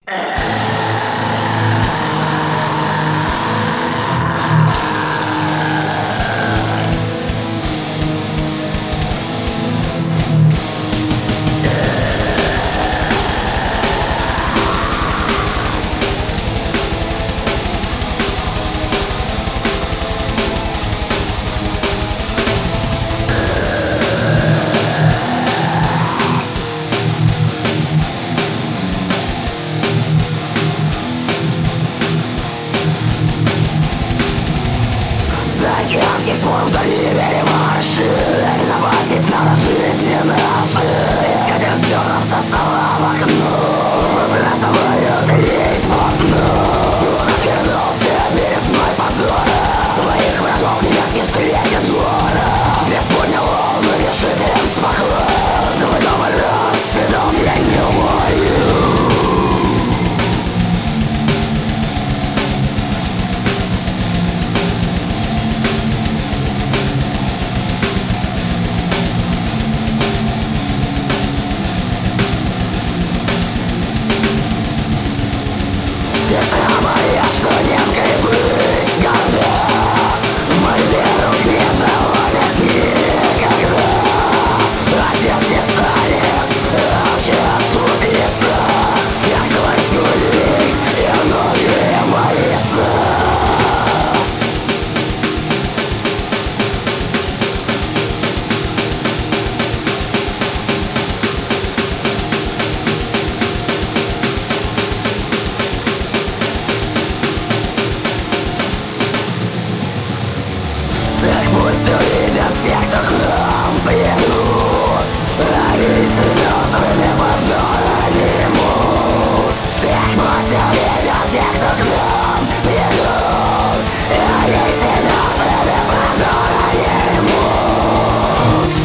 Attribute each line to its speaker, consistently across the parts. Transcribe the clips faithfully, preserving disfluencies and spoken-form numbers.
Speaker 1: Заокеанский свой вдали перемарши Безопасить надо жизни наши Искать зернов со стола в окно Выбрасывают рейс в окно Отвернулся березной позора Своих врагов немецких встретит город Взгляд поднял он, решителен смахва Снова новый раз, стыдом я не умою Сестра моя, что немкой быть горда Мою веру не заломят никогда Отец не станет, молча отступится Как тварь скулить и многие молиться Пусть увидят те, кто к нам придут Арийцы мертвыми позора немут Так пусть увидят те, кто к нам придут Арийцы мертвыми позора немут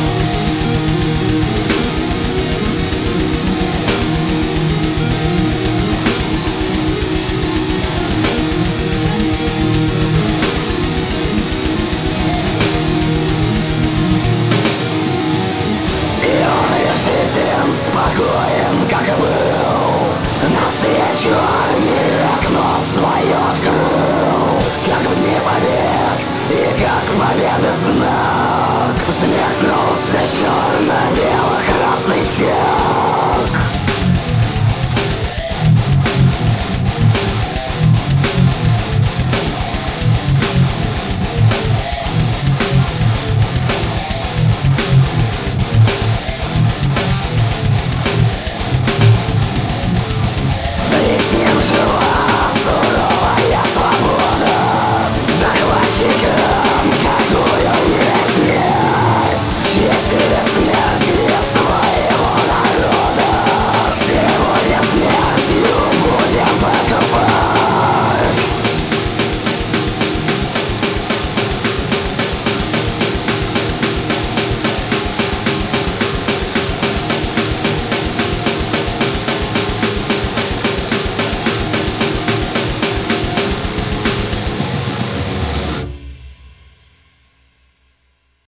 Speaker 1: Спокоен, как и был Навстречу армии окно свое открыл Как в дни побед и как победы знак Смеркнулся черно-белый